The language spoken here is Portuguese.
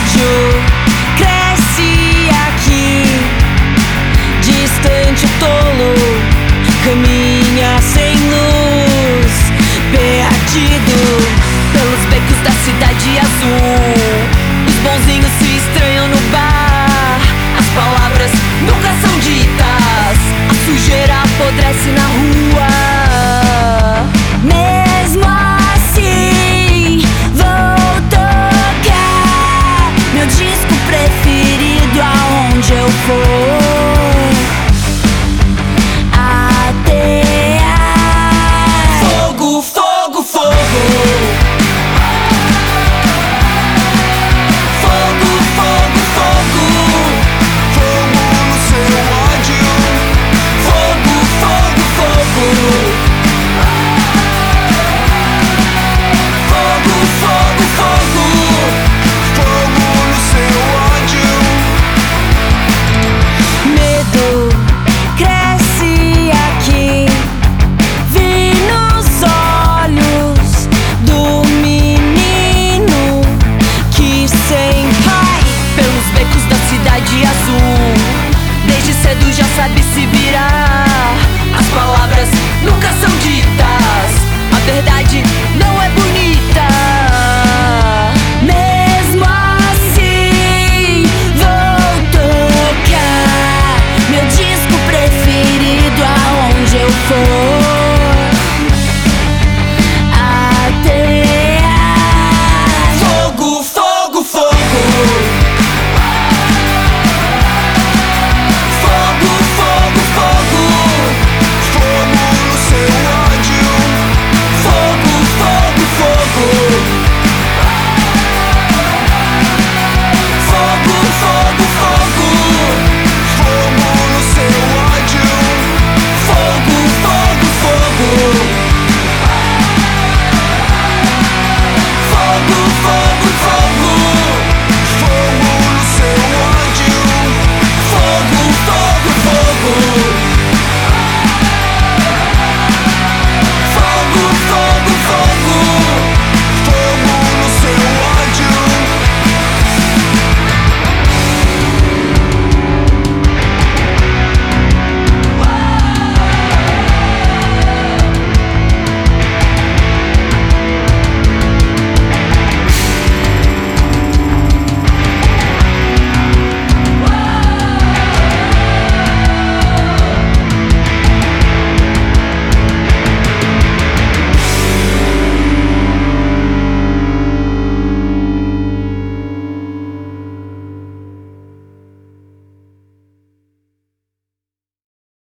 ódio cresce aqui. Distante o tolo caminha sem luz, perdido pelos becos da cidade azul. Os bonzinhos se estranham no bar, as palavras nunca são ditas, a sujeira apodrece na rua. Mesmo assim, vou tocar meu disco preferido aonde eu for. Desde cedo já sabe se virar, as palavras nunca são ditas, a verdade não é bonita. Mesmo assim, vou tocar meu disco preferido aonde eu for. Até fogo, fogo, fogo.